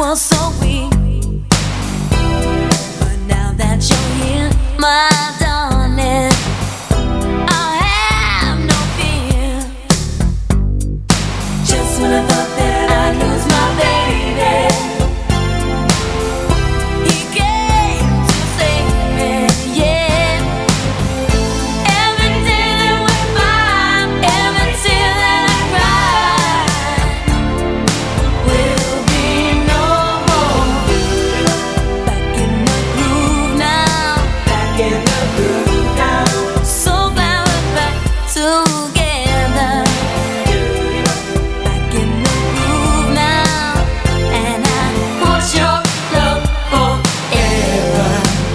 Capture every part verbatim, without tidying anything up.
was so weak, but now that you're here, my darling, I have no fear. Just when I thought that I'd lose my baby, he came to save me, yeah. Every day that went by, every tear that I cried will be no more. Back in the groove now, back in the groove now. So glad we're back together. Back in the groove now, and I want your love forever.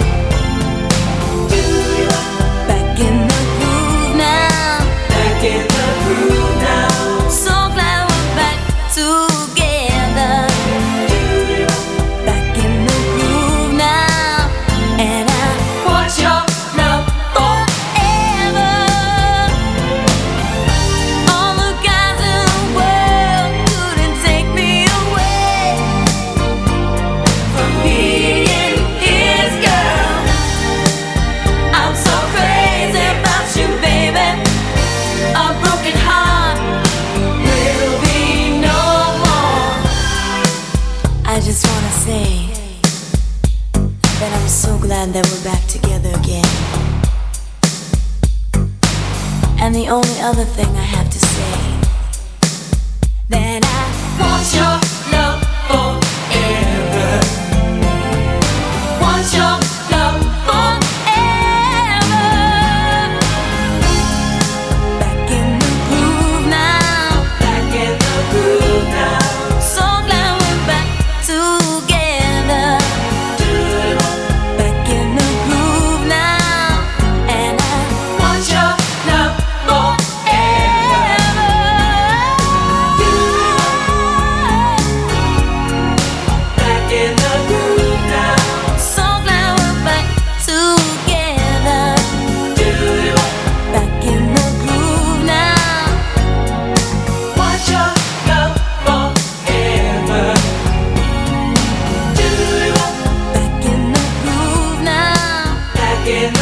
Back in the groove now, back in the groove now. So glad we're back together. Back in the groove now, and I want your love forever. All the guys in the world couldn't take me away from being his girl. I'm so crazy about you, baby. A broken heart will be no more. I just wanna say that I'm so glad that we're back together again. And the only other thing I have to say, that I want your love forever. Want your love forever. Back in the groove now, back in the groove now. So glad we're back together. Back in the groove now, and I want your love forever. Back in the groove now. So glad we're back together. Back in the groove now. Want your love forever. Back in the groove now. Back in